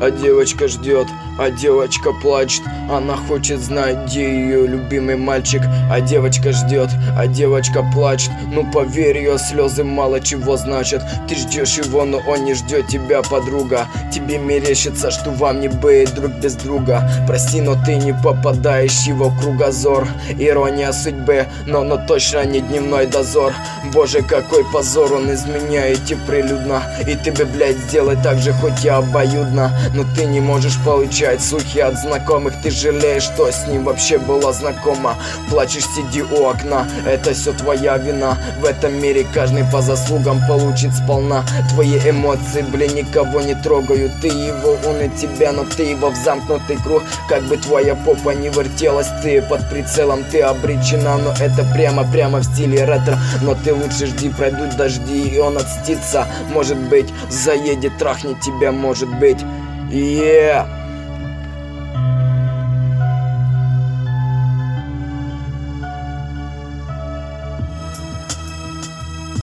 а девочка ждет, а девочка плачет. Она хочет знать, где ее любимый мальчик. А девочка ждет, а девочка плачет. Ну поверь, ее слезы мало чего значат. Ты ждешь его, но он не ждет тебя, подруга. Тебе мерещится, что вам не быть друг без друга. Прости, но ты не попадаешь в его кругозор. Ирония судьбы, но точно не дневной дозор. Боже, какой позор, он изменяет тебе прилюдно. И ты бы, блядь, сделай так же, хоть и обоюдно. Но ты не можешь получать слухи от знакомых. Ты жалеешь, что с ним вообще была знакома. Плачешь, сиди у окна, это все твоя вина. В этом мире каждый по заслугам получит сполна. Твои эмоции, блин, никого не трогают. Ты его, он и тебя, но ты его в замкнутый круг. Как бы твоя попа не вертелась, ты под прицелом, ты обречена. Но это прямо в стиле ретро. Но ты лучше жди, пройдут дожди, и он отстится. Может быть, заедет, трахнет тебя, может быть. Yeah.